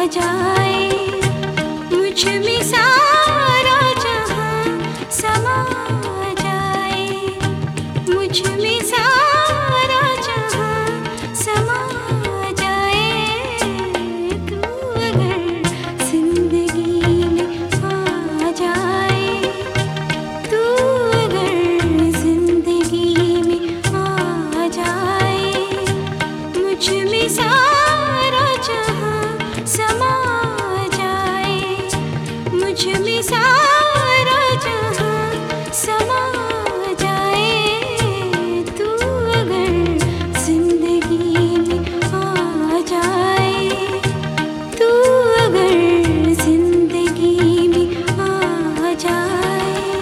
जाए, मुझ में सारा जहां समा जाए, मुझ में सारा जहां समा जाए। तू अगर जिंदगी में आ जाए, तू अगर जिंदगी में आ जाए, मुझ में सारा जहां समा जाए, मुझ में सारा जहां समा जाए। तू अगर जिंदगी में आ जाए, तू अगर जिंदगी में आ जाए।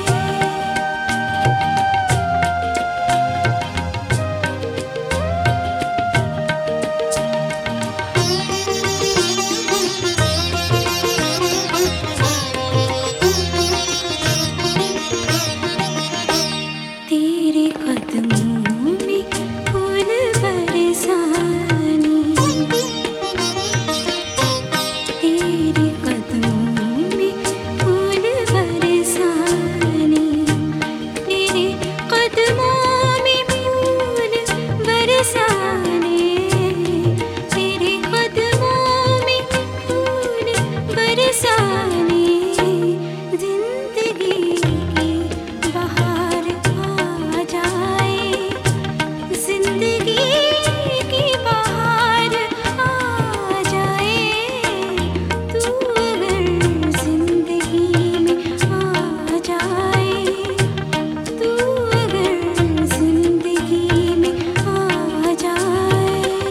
तेरे कदमों में फूल बरसाने, तेरे कदमों में फूल बरसाने, तेरे कदमों में फूल बरसाने, तेरे कदमों में फूल बरसाने। जिंदगी की बहार आ जाए, जिंदगी की बहार आ जाए। तू अगर जिंदगी में आ जाए, तू अगर जिंदगी में आ जाए।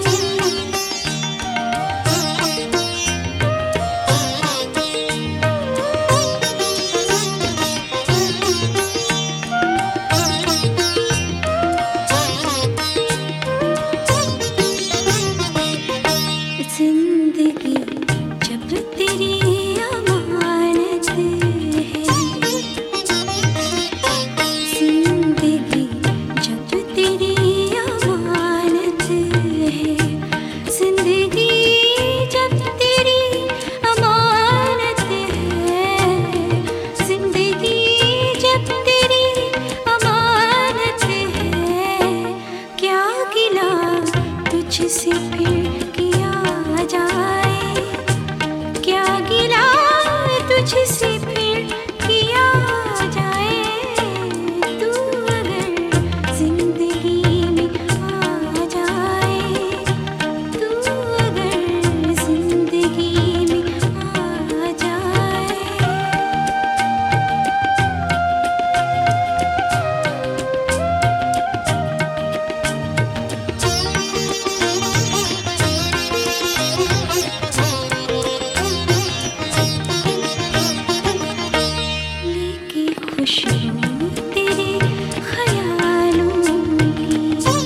जिंदगी जब तेरी अमानत है, जिंदगी जब तेरी अमानत है, जिंदगी जब तेरी अमानत है, जिंदगी जब तेरी अमानत है। क्या गिला तुझसे फिर किया जाए, क्या गिला तुझसे फिर किया जाए। तू अगर जिंदगी में आ जाए, तू अगर जिंदगी में आ जाए। लेके खुशबू तेरे ख्यालों की,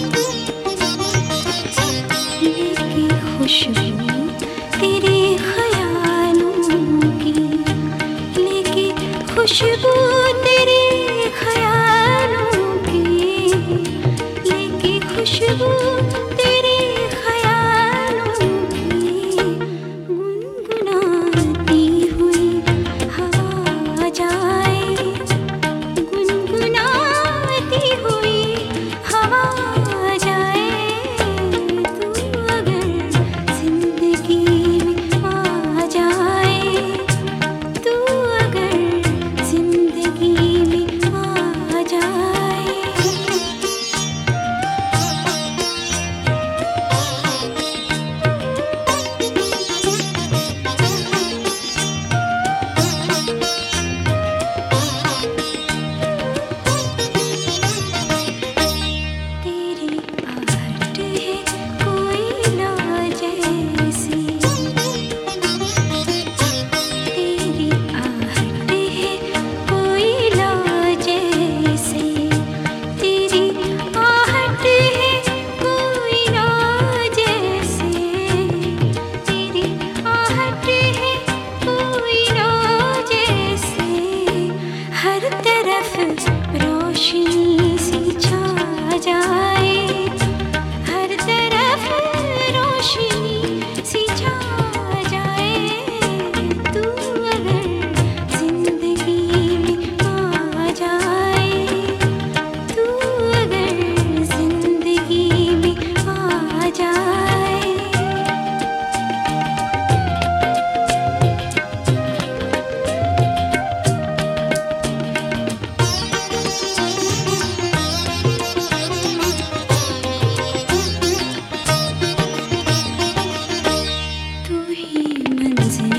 लेके खुशबू तेरे ख्यालों की, लेके खुशबू तेरे ख्यालों की, लेके खुशबू तेरे ख्यालों की। गुनगुनाती हुई हवा जाए, गुनगुनाती हुई हवा जाए। तू अगर जिंदगी में आ जाए, तू अगर जिंदगी मंजिल